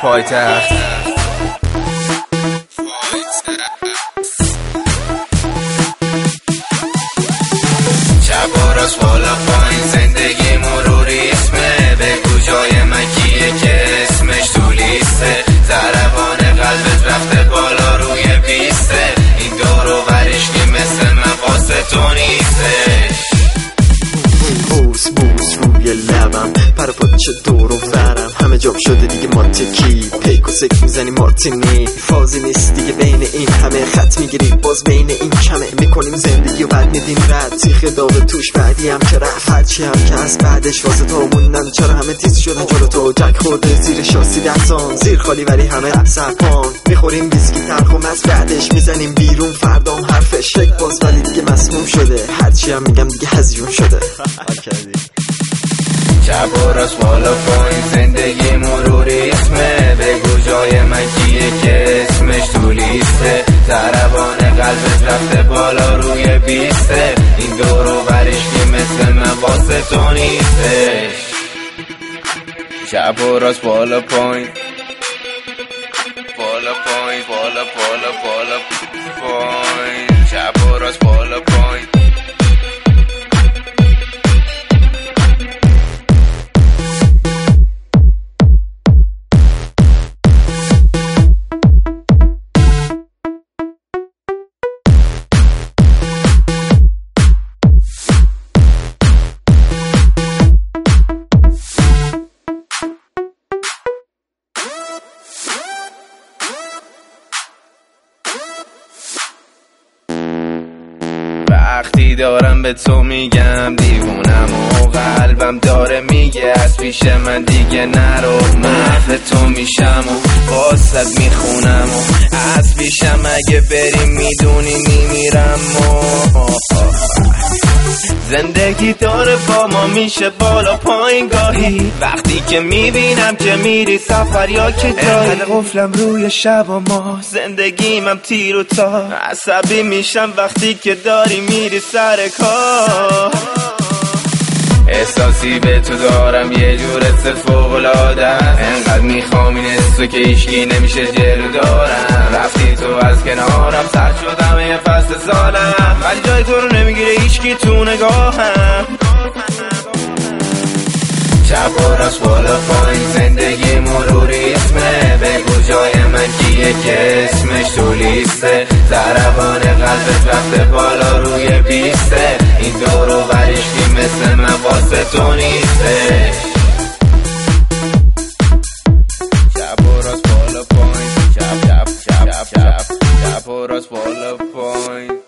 پایتخت. شب و روز بالا پایین زندگی مروری اسمه، بگو جای من کیه که اسمش تو لیسته، ضربان قلبت رفته بالا روی پیسته، این دور و برش که مثل من واسه تو نیستش. بوس بوس روی لبم پر پاچه دور و ورم، همه جاب شده دیگه ماتکی، پیک و سک میزنی مارتینی، فازی نیست دیگه بین این همه، خط میگیری باز بین این کمه، میکنیم زندگی و بعد میدیم رد، تیخ داغ توش بعدی هم که رفت، هرچی هم که از بعدش واسه تو موندن، چرا همه تیز شدن جلو تو، جک خورده زیر شاسی دستان، زیر خالی ولی همه رفت سرپان، میخوریم ویسکی تلخ و مز، بعدش میزنیم بیرون فردام حرفش شک باز ولی دیگه مسموم شده، هرچی هم میگم دیگه هزیون شده. شب و روز بالا پایین زندگی مروری اسمه، بگو جای من کیه که اسمش تو لیسته، ضربان قلبت رفته بالا روی بیسته، این دور و برش که مثل من واسه تو نیستش. شب و روز بالا پایین بالا پایین بالا بالا بالا پایین، شب و روز بالا پایین. وقتی دارم به تو میگم دیوونم و قلبم داره میگه از پیش من دیگه نرو، محو تو میشم و واسد میخونم و از پیشم اگه بری میدونی میمیرم و زندگی داره با ما میشه بالا پایین گاهی، وقتی که میبینم که میری سفر یا که جایی، قفلم روی شب و ماه، زندگیمم تیر و تار، عصبی میشم وقتی که داری میری سر کار، احساسی به تو دارم یه جور حس فوق‌العاده است، انقدر میخوام این حسو که هیچکی نمیشه جلو دارم، رفتی تو از کنارم سر شدم یه فصل سالم، ولی جای تو رو نمیگیره هیچکی تو نگاهم. شب و روز بالا پایین زندگی مروری اسمه، بگو جای من کیه که اسمش تو لیسته، ضربان قلبت رفته بالا روی پیسته، این دور و برش که مثل من واسه تو نیسته. شب و روز بالا پایین، شب و روز بالا پایین.